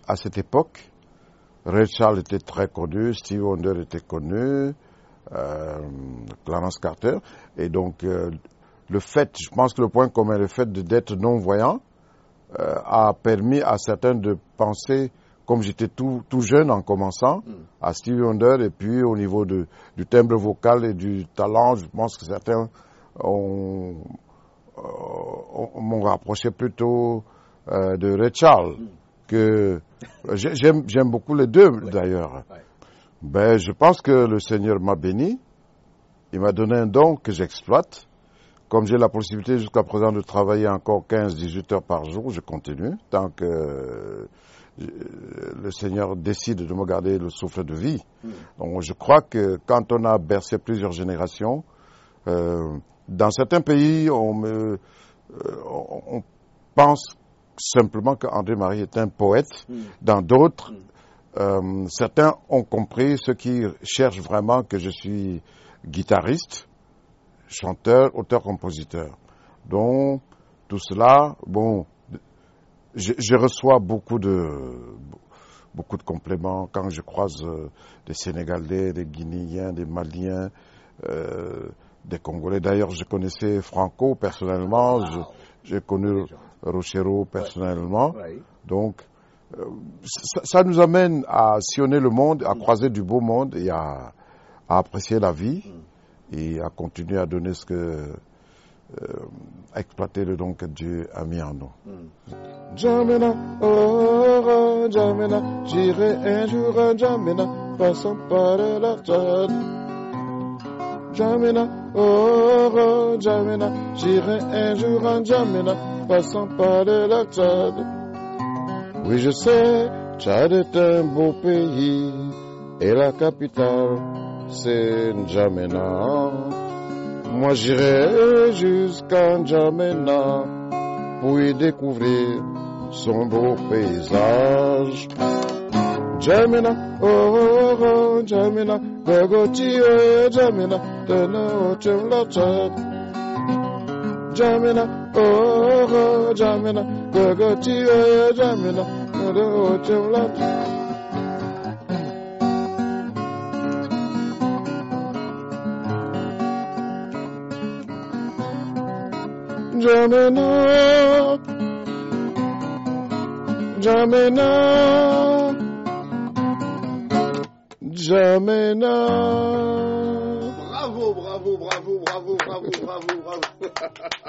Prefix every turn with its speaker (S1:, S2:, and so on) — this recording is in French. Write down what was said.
S1: à cette époque, Ray Charles était très connu, Stevie Wonder était connu, Clarence Carter. Et donc, je pense que le point commun, le fait d'être non-voyant, a permis à certains de penser, comme j'étais tout jeune en commençant, à Stevie Wonder, et puis au niveau du timbre vocal et du talent, je pense que certains m'ont rapproché plutôt de Ray Charles, que j'aime beaucoup les deux d'ailleurs. Ben, je pense que le Seigneur m'a béni, il m'a donné un don que j'exploite. Comme j'ai la possibilité jusqu'à présent de travailler encore 15-18 heures par jour, je continue, tant que le Seigneur décide de me garder le souffle de vie. Donc je crois que quand on a bercé plusieurs générations, dans certains pays, on pense simplement qu'André-Marie est un poète. Dans d'autres, certains ont compris, ceux qui cherchent vraiment, que je suis guitariste, chanteur, auteur-compositeur. Donc, tout cela, bon, je reçois beaucoup de compliments quand je croise des Sénégalais, des Guinéens, des Maliens, des Congolais. D'ailleurs, je connaissais Franco personnellement, j'ai connu Rochero personnellement. Donc, ça nous amène à sillonner le monde, à croiser du beau monde et à apprécier la vie et à continuer à donner à exploiter le don que Dieu a mis en nous.
S2: Jamena, oh, Jamena, j'irai un jour à Jamena, passant par la Tchad. Jamena, oh, Jamena, j'irai un jour à Jamena, passant par la Tchad. Oui, je sais, Tchad est un beau pays, et la capitale, c'est N'Djamena. Moi, j'irai jusqu'à N'Djamena pour y découvrir son beau paysage. N'Djamena, oh, oh, N'Djamena, Gogoti, oh, N'Djamena, Tena, Ochem, la Tchad. N'Djamena, oh, oh, N'Djamena, Gogoti, oh, N'Djamena, Tena, Ochem, la Tchad. N'Djamena, N'Djamena, N'Djamena.
S3: Bravo, bravo, bravo, bravo, bravo, bravo, bravo.